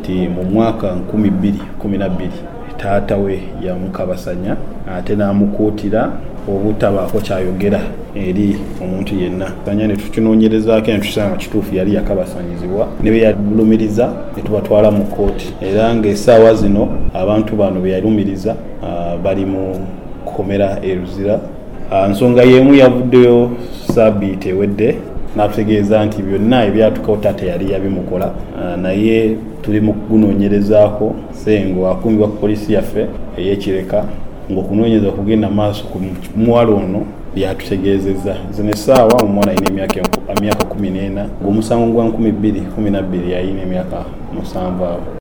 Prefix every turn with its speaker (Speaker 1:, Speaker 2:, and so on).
Speaker 1: nti mu mwaka 2012 taata we yamukabasanya ate n'amukuutira obutabaako kyayogera eri omuntu yenna. Kanya ne tukinoonyerezaako ne tusanga kituufu yali yakabasanyizibwa ne be yalumiriza ne tubatwala mu kkooti, era ng'essaawa zino abantu bano be yalumiriza bali mu kkomera e Luzira. Nsonga y'emu yavuddeyo ssabbiiti ewedde n'atutegeeza nti byonna ebyatukawo taata yali yabimukola, naye tuli mu kugunoonyerezaako Ssengo akuumibwa ku poliisi yaffe ey'Ekireka ng'okunoonyereza kugenda maaso ku muwala ono byatutegeezezza. Zino essaawa omwana alina emyaka 14 ng'omusango gwa 2012 yalina emyaka 7.